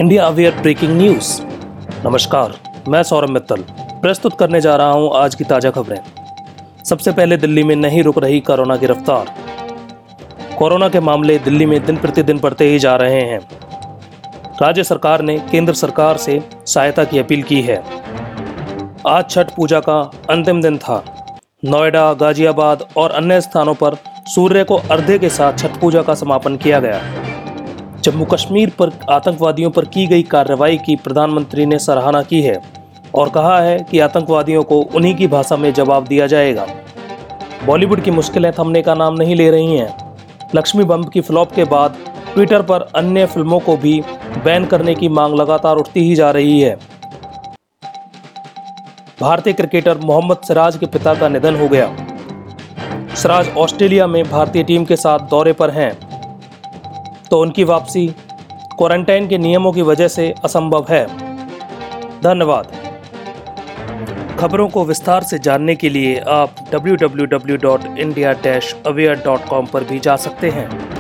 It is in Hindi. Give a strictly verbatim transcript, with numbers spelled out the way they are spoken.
India aware breaking news. नमस्कार, मैं सौरभ मित्तल प्रस्तुत करने जा रहा हूं आज की ताजा खबरें। सबसे पहले दिल्ली में नहीं रुक रही कोरोना की रफ्तार। कोरोना के मामले दिल्ली में दिन प्रतिदिन बढ़ते ही जा रहे हैं। राज्य सरकार ने केंद्र सरकार से सहायता की अपील की है। आज छठ पूजा का अंतिम दिन था। नोएडा, गाजियाबाद और अन्य स्थानों पर सूर्य को अर्घ्य के साथ छठ पूजा का समापन किया गया। जम्मू कश्मीर पर आतंकवादियों पर की गई कार्रवाई की प्रधानमंत्री ने सराहना की है और कहा है कि आतंकवादियों को उन्हीं की भाषा में जवाब दिया जाएगा। बॉलीवुड की मुश्किलें थमने का नाम नहीं ले रही हैं। लक्ष्मी बम की फ्लॉप के बाद ट्विटर पर अन्य फिल्मों को भी बैन करने की मांग लगातार उठती ही जा रही है। भारतीय क्रिकेटर मोहम्मद सिराज के पिता का निधन हो गया। सिराज ऑस्ट्रेलिया में भारतीय टीम के साथ दौरे पर हैं, तो उनकी वापसी क्वारंटाइन के नियमों की वजह से असंभव है। धन्यवाद। खबरों को विस्तार से जानने के लिए आप W W W dot India dash aware dot com पर भी जा सकते हैं।